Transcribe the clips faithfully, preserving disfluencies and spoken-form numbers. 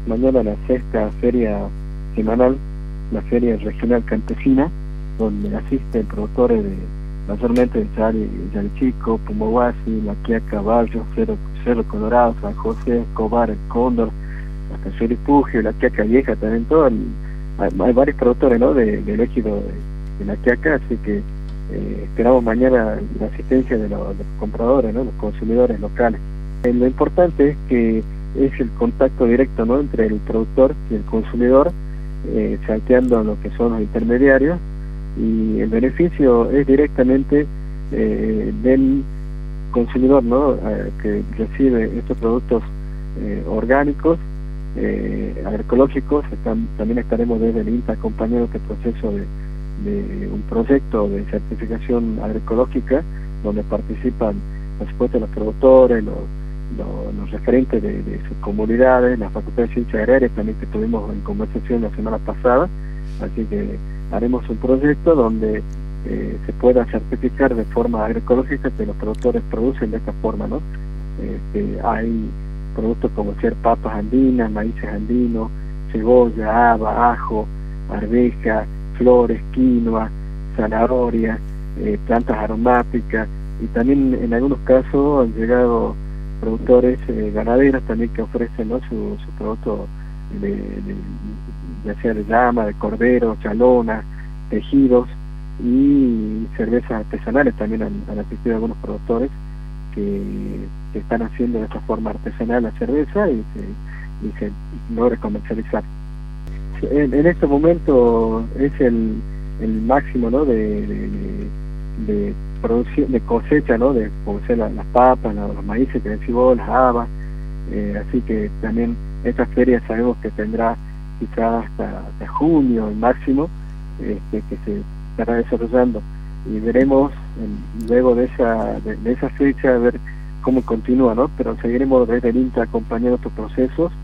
mañana la sexta feria semanal, la feria regional campesina, donde asisten productores de mayormente de Yari, Yari Chico, Pumahuasi, La Quiaca, Barrio, Cerro, Cerro Colorado, San José, Escobar, El Cóndor, hasta Ceripugio, La Quiaca Vieja, también todo el, hay, hay varios productores, ¿no?, de, del ejido de, de La Quiaca, así que eh, esperamos mañana la asistencia de los, de los compradores, ¿no?, los consumidores locales. Eh, lo importante es que es el contacto directo, ¿no?, entre el productor y el consumidor, eh, salteando lo que son los intermediarios, y el beneficio es directamente eh, del consumidor, ¿no?, eh, que recibe estos productos eh, orgánicos, eh, agroecológicos. Están, también estaremos desde el INTA acompañando este proceso de, de un proyecto de certificación agroecológica donde participan, por supuesto, los productores, los, los, los referentes de, de sus comunidades, la Facultad de Ciencias Agrarias también, que estuvimos en conversación la semana pasada. Así que haremos un proyecto donde eh, se pueda certificar de forma agroecológica que los productores producen de esta forma, ¿no? Este, hay productos como ser papas andinas, maíces andinos, cebolla, haba, ajo, arveja, flores, quinoa, zanahoria, eh, plantas aromáticas, y también en algunos casos han llegado productores eh, ganaderos también que ofrecen, ¿no?, su, su producto de, de, ya sea de llama, de cordero, chalona, tejidos y cervezas artesanales. También han, han asistido algunos productores que, que están haciendo de esta forma artesanal la cerveza y se, y se logra comercializar. En, en este momento es el, el máximo, ¿no?, de, de, de producción, de cosecha, ¿no?, de conocer la, las papas, la, los maíces, que decimos, las habas, eh, así que también esta feria sabemos que tendrá quizás hasta, hasta junio el máximo, este, que se estará desarrollando, y veremos en, luego de esa de, de esa fecha a ver cómo continúa, ¿no? Pero seguiremos desde el INTA acompañando estos procesos,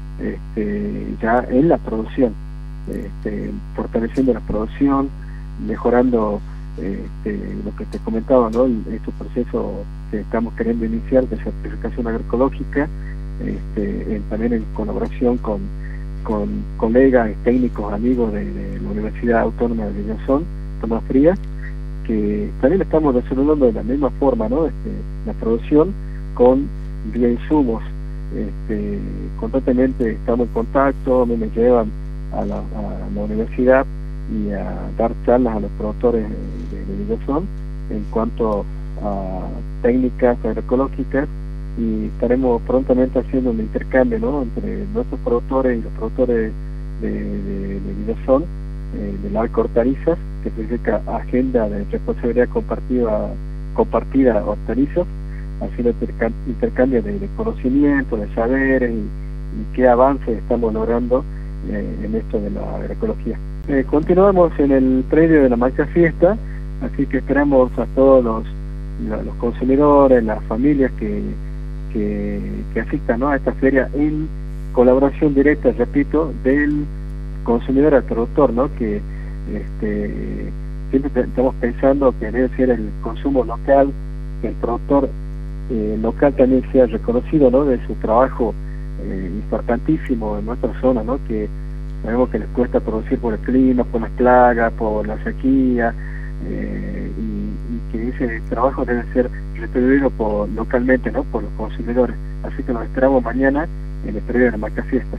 este, ya en la producción, este, fortaleciendo la producción, mejorando este, lo que te comentaba, ¿no?, estos procesos que estamos queriendo iniciar de certificación agroecológica, este, en, también en colaboración con con colegas técnicos, amigos de, de la Universidad Autónoma de Villazón, Tomás Frías, que también estamos desarrollando de la misma forma, ¿no?, este, la producción con bioinsumos. Este, constantemente estamos en contacto, a mí me llevan a la, a la universidad y a dar charlas a los productores de, de Villazón en cuanto a técnicas agroecológicas, y estaremos prontamente haciendo un intercambio, ¿no?, entre nuestros productores y los productores de, de, de Villazón, eh, del Arco Hortalizas, que significa Agenda de Responsabilidad Compartida, compartida Hortalizas, haciendo intercambio de, de conocimientos, de saberes, y, y qué avances estamos logrando eh, en esto de la agroecología. Eh, continuamos en el predio de la Marcha Fiesta, así que esperamos a todos los, los consumidores, las familias que Que, que asistan, ¿no?, a esta feria en colaboración directa, repito, del consumidor al productor, ¿no?, que este, siempre estamos pensando que debe ser el consumo local, que el productor eh, local también sea reconocido, ¿no?, de su trabajo eh, importantísimo en nuestra zona, ¿no?, que sabemos que les cuesta producir por el clima, por las plagas, por la sequía, eh, y, y que ese trabajo debe ser retribuido por, localmente, ¿no?, por los consumidores. Así que nos esperamos mañana en el periodo de la Marcha Fiesta.